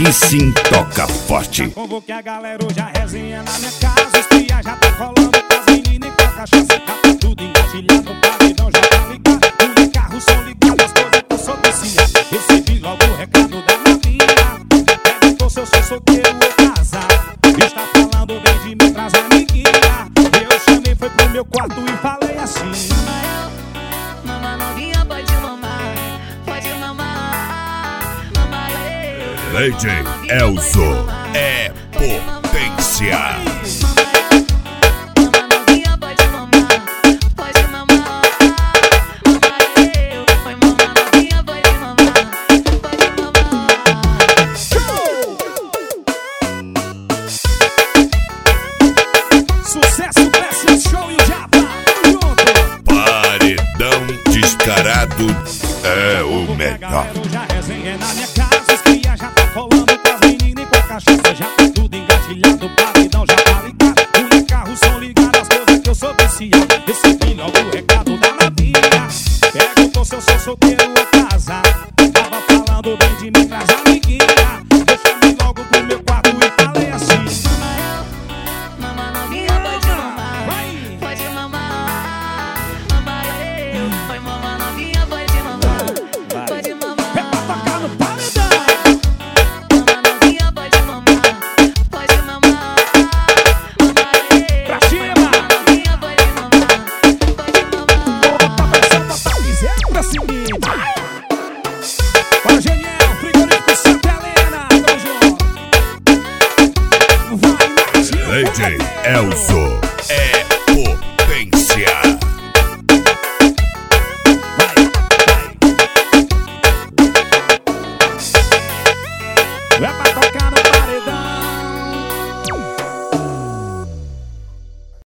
Aí sim toca forte. Convoquei a galera, hoje a resenha na minha casa. Os cria já tá colando com as meninas e com a cachaça. Já tá tudo engatilhado, o paredão já tá ligado. Mulher, carro, som ligado, as coisas que eu sou viciado. Recebi logo o recado da novinha. Perguntou se eu sou solteiro ou casado. Está falando bem de mim pras amiguinhas. Eu chamei, foi pro meu quarto e falei assim: Mama novinha, pode mamar, pode mamar, mamar eu. DJ Elzo é potência. Mama novinha, pode mamar, pode mamar, mamar eu. Oi, mama novinha, pode mamar, pode mamar. sucesso, pressa, show e o Japa. Junto. Paredão descarado é o melhor. Já resenha na minha casa, os cria já tá colando com as meninas e com a cachaça. Já tá tudo engatilhado, o paredão já tá ligado. Mulher, carro, som ligado, as coisas que eu sou viciado. Recebi logo o recado da novinha. Perguntou se eu sou solteiro ou casado. Tava falando bem de mim pras amiguinhas. Eu chamei logo pro meu quarto e falei assim: Mama novinha, pode mamar, vai. pode mamar, mamar eu. Oi, mama novinha, pode mamar, pode mamar. É pra tocar no paredão. Mama novinha, pode mamar, pode mamar, mamar eu. Pra cima. Mama novinha, pode mamar, pode mamar. Bota pressão, bota miséria pra seguinte. Para Geniel, frigorífico Santa Helena. Tamo junto. Vai, Natinho. DJ Elzo é